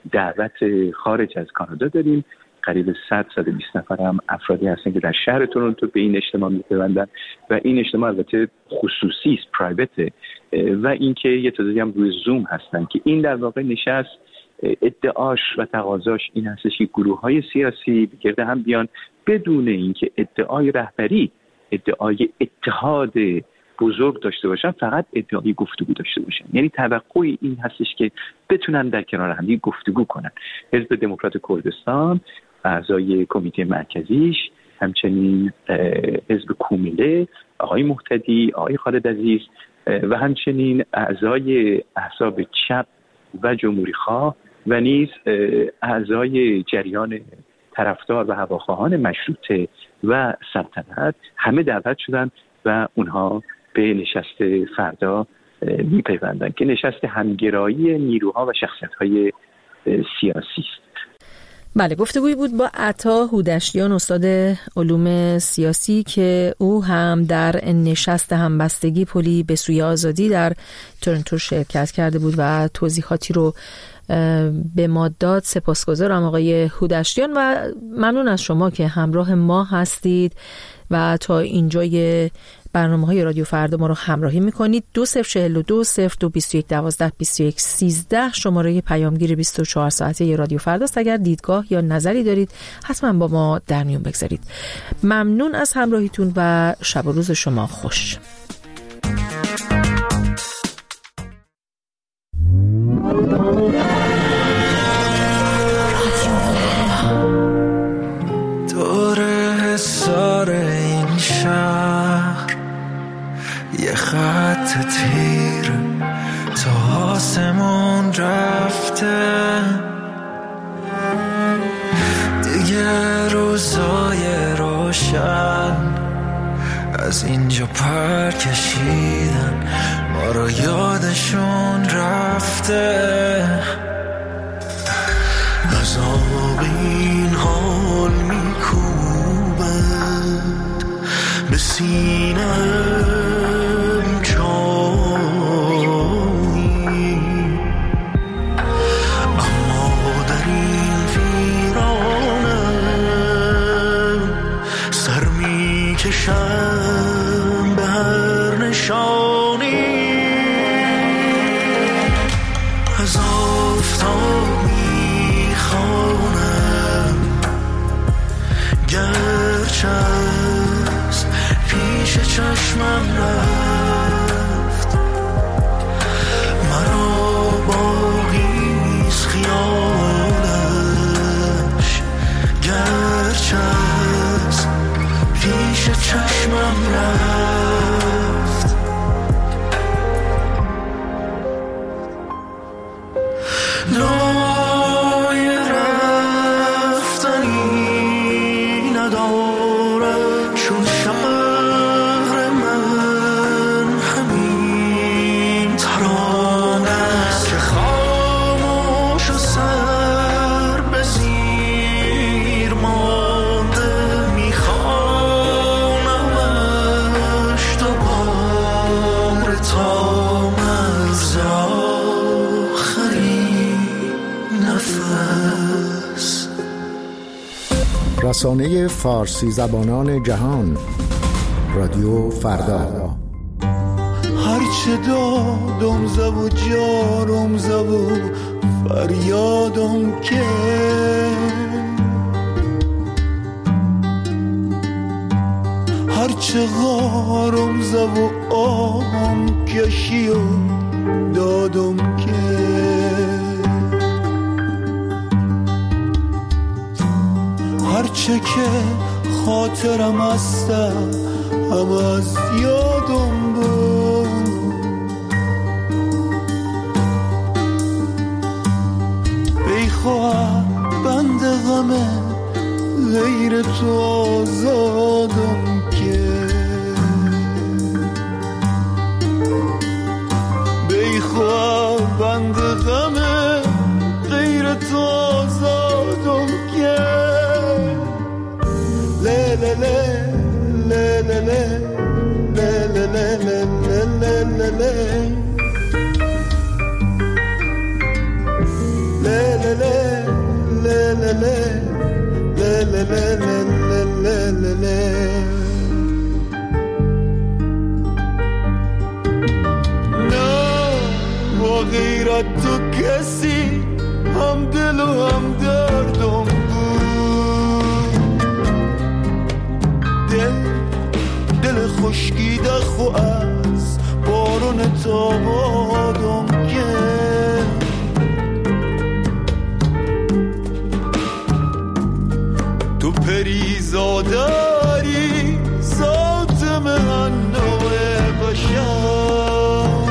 دعوت خارج از کانادا داریم. قریب 100-120 نفر هم افرادی هستن که در شهر تورنتو به این اجتماع میپیوندن و این اجتماع البته خصوصی است، پرایوته، و اینکه یه تعدادی هم روی زوم هستن که این در واقع نشست ادعاش و تقاضاش این هستش که گروه‌های سیاسی به گرد هم بیان بدون اینکه ادعای رهبری، ادعای اتحاد بزرگ داشته باشن، فقط ادعای گفتگو داشته باشن. یعنی توقع این هستش که بتونن در کنار هم گفتگو کنن. حزب دموکرات کردستان، اعضای کمیته مرکزیش، همچنین حزب کومیله، آقای مهتدی، آقای خالد عزیز و همچنین اعضای احزاب چپ و جمهوری خواه و نیز اعضای جریان طرفدار و هواخواهان مشروطه و سلطنت همه دعوت شدن و اونها به نشست فردا میپیوندن که نشست همگرایی نیروها و شخصیت‌های سیاسی است. بله، گفتگویی بود با عطا هودشتیان، استاد علوم سیاسی، که او هم در نشست همبستگی پلی به سوی آزادی در تورنتو شرکت کرده بود و توضیحاتی رو به ما داد. سپاسگزارم آقای هودشتیان و ممنون از شما که همراه ما هستید و تا اینجای برنامه‌های رادیو فردا ما رو همراهی می‌کنید. 2042 0221 12 21 13 شماره پیامگیر 24 ساعته رادیو فردا است. اگر دیدگاه یا نظری دارید حتما با ما در میون بگذارید. ممنون از همراهیتون و شب و روز شما خوش. دور حصار این شهر یه خط تیر تا آسمون رفته، دیگه روزای روشن از اینجا پر کشیدن، ما رو یادشون رفته. از آب این حال میکوبند به سینم چایی، اما در این ویرانم سر میکشم به هر نشانی. از آفتاب میخوانم گرچه از پیش چشمم رفت، مرا باقی نیست خیالش گرچه از پیش چشمم رفت. رای رفتنی ندارد چون شهر من همین ترانه است که خاموش و سر به زیر مانده، میخوانمش دوباره تا مرز نفس. رسانه فارسی زبانان جهان، رادیو فردا. هرچه دادم زب و جارم زب و فریادم که هرچه غارم زب و آهم کشی و دادم که هرچه که خاطرم هستم هم از یادم بود، بیخواه بند غمه غیر تو آزادم که بیخواه بند غمه غیر تو آزادم که له له له له له له له له له نه با غیرت تو کسی هم دل و هم دردم دل خشکیده خو از بارون تابادم که تو پریزاداری ذات من نوع بشر،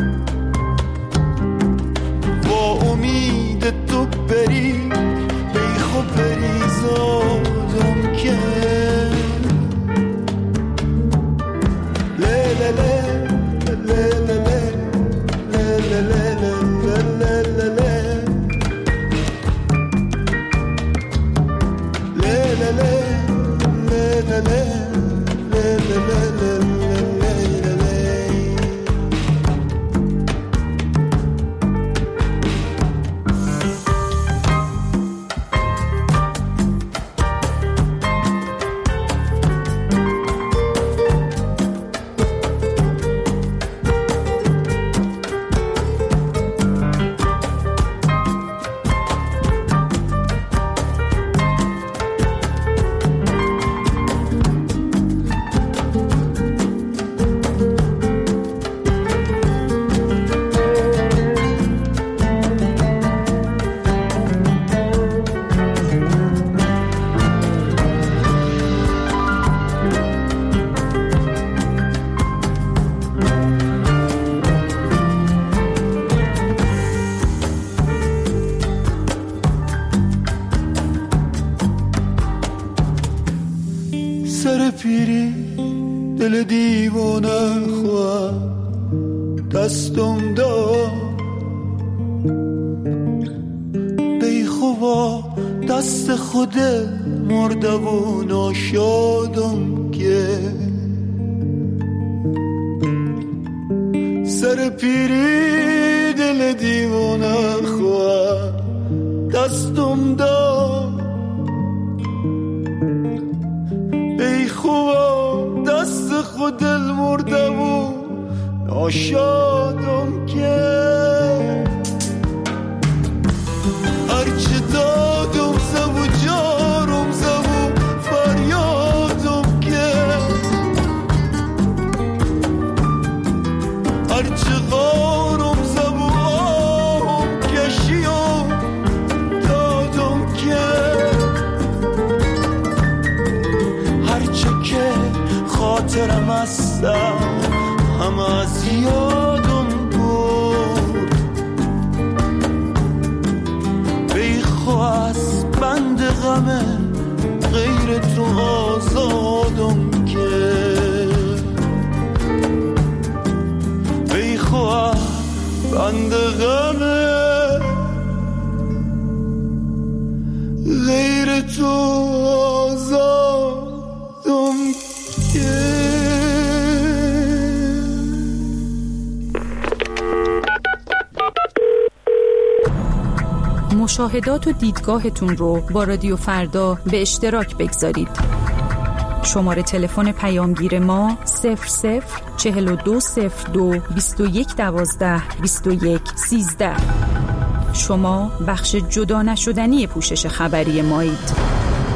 با امید تو بری به دستم داد بی خوبا دست خود مرده و ناشادم که سر پیری دل دیوانه خواه دستم داد ای خوبا دست خود دل مرده و ناشادم که هرچه دادم زبو جارم زبو فریادم که هرچه غارم زبو آهم کشیم دادم که هرچه که خاطرم هستم همه از یادم بود بیخوا از بند غمه غیر تو آزادم که بیخوا بند غمه غیر تو آزادم که مشاهدات و دیدگاهتون رو با رادیو فردا به اشتراک بگذارید. شماره تلفن پیامگیر ما 004202 2112 2113. شما بخش جدا نشدنی پوشش خبری مایید.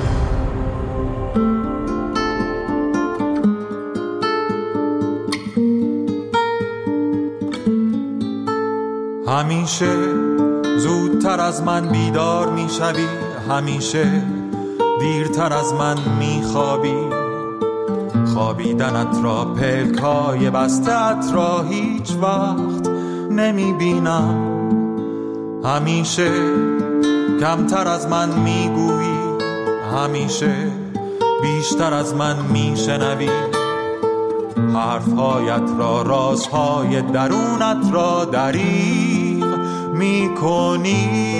همیشه زودتر از من بیدار میشوی، همیشه دیرتر از من میخوابی. خوابیدنت را پلکای بسته‌ات را هیچ وقت نمیبینم. همیشه کمتر از من میگویی، همیشه بیشتر از من میشنوی. حرفهایت را، رازهای درونت را دریغ میکنی.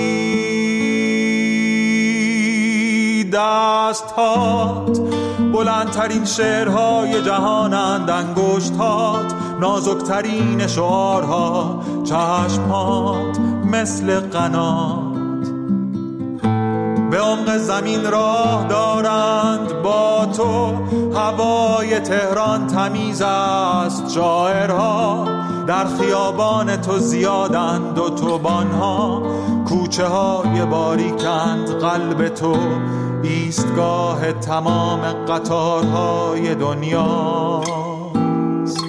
دستهات بلندترین شعرهای جهانند، انگشتات نازکترین شعارها، چشمات مثل قنات به عمق زمین راه دارند. با تو هوای تهران تمیز است، شاعرها در خیابان تو زیادند، اتوبان‌ها کوچه های باریکند. قلب تو ایستگاه تمام قطارهای دنیاست.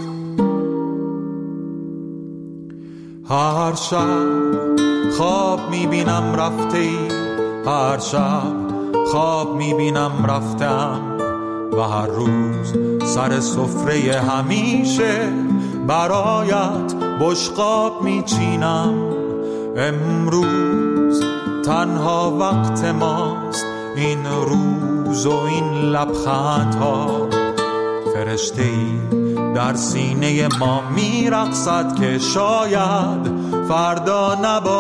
هر شب خواب میبینم رفته ای، هر شب خواب میبینم رفتم، و هر روز سر سفره همیشه برایت بشقاب میچینم. امروز تنها وقت ماست، این روز و این لبخندها. فرشته‌ای در سینه ما میرقصد که شاید فردا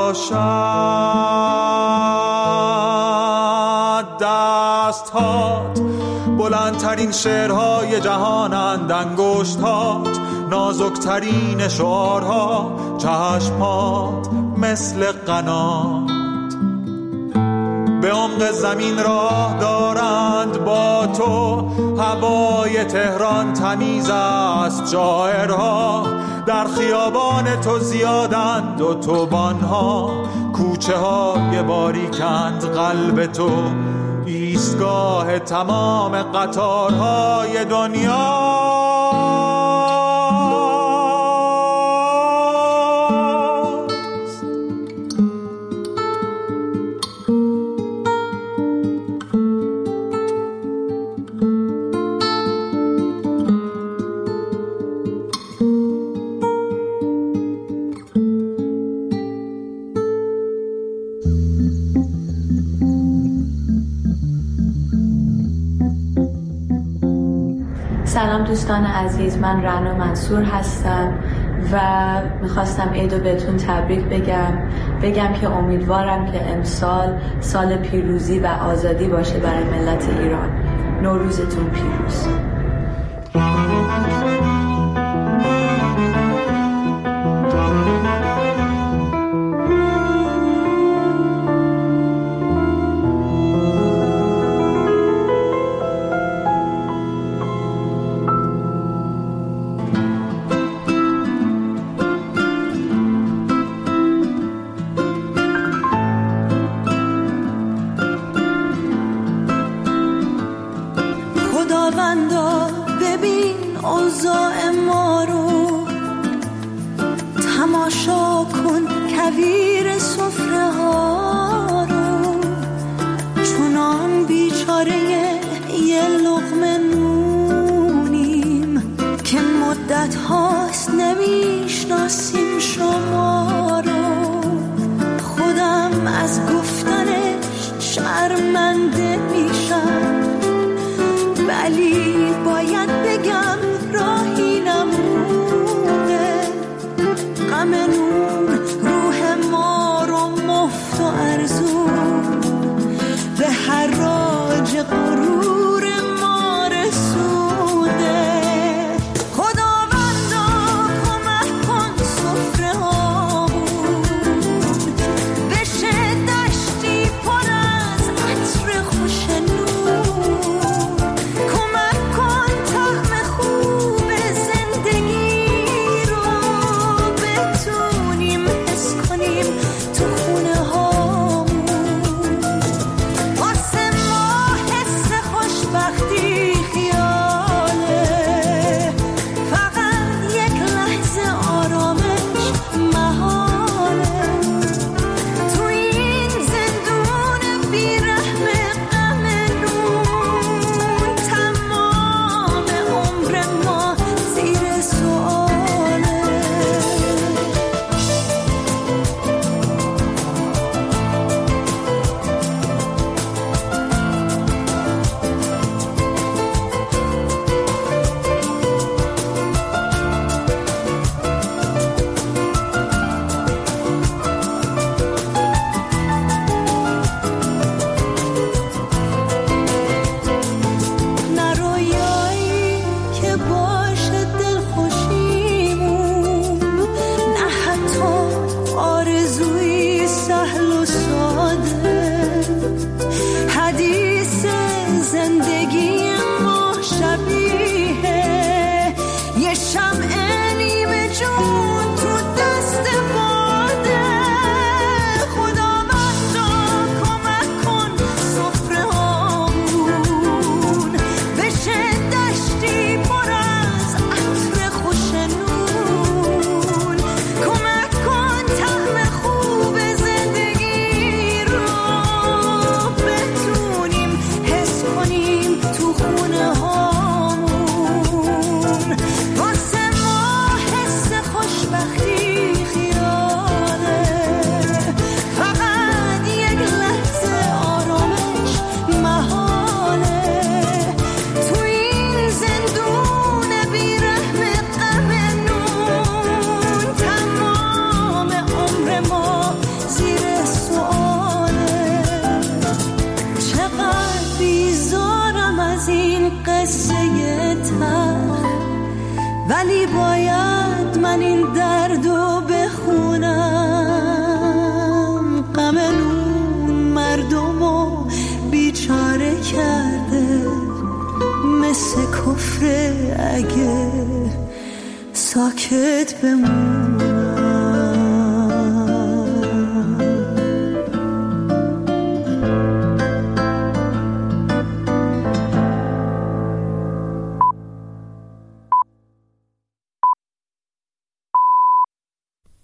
نباشد. دستهات بلندترین شعرهای جهانند، انگشتات نازکترین شعارها، چشمات مثل قنات به عمق زمین راه دارند. با تو هوای تهران تمیز است، شاعرها در خیابان تو زیادند، اتوبان‌ها کوچه های باریکند. قلب تو ایستگاه تمام قطارهای دنیا. سلام دوستان عزیز، من رنا منصور هستم و میخواستم عیدو بهتون تبریک بگم که امیدوارم که امسال سال پیروزی و آزادی باشه برای ملت ایران. نوروزتون پیروز. خداوندا ببین اوضاع ما رو، تماشا کن کویر سفره ها رو، چونان بیچاره یه لقمه نونیم که مدت هاست نمیشناسیم شما رو. خودم از گفتنش شرمنده میشم، ولی باید بگم راهی نمونه. غم نون روح ما رو مفت و ارزون به حراج غرور ما رسونده. خداوندا کمک کن سفره هامون بشه دشتی پر از عطر خوش نون. کمک کن طعم خوب زندگی رو بتونیم حس کنیم تو خونه هامون. واسه ما حس خوشبختی خیاله، فقط یک لحظه آرامش محاله. تو این زندون بیرحم غم نون، تمام عمر ما زیر سؤاله. نه رویایی که باشه دلخوشیمون، نه حتی آرزویی سهل و ساده. حدیث زندگی ما شبیه یه شمع نیمه جون تو دست باده. خداوندا کمک کن سفره هامون بشه دشتی پر از عطر خوش نون. کمک کن طعم خوب زندگی رو بتونیم حس کنیم تو خونه هامون. واسه ما حس خوشبختی خیاله، فقط یک لحظه آرامش محاله. تو این زندون بیرحم غم نون، تمام عمر ما زیر سؤاله. چقدر بیزارم از این قصه تلخ، ولی باید من این دردو بخونم. غم نون مردمو بیچاره کرده، مثل کفر اگه ساکت بمون.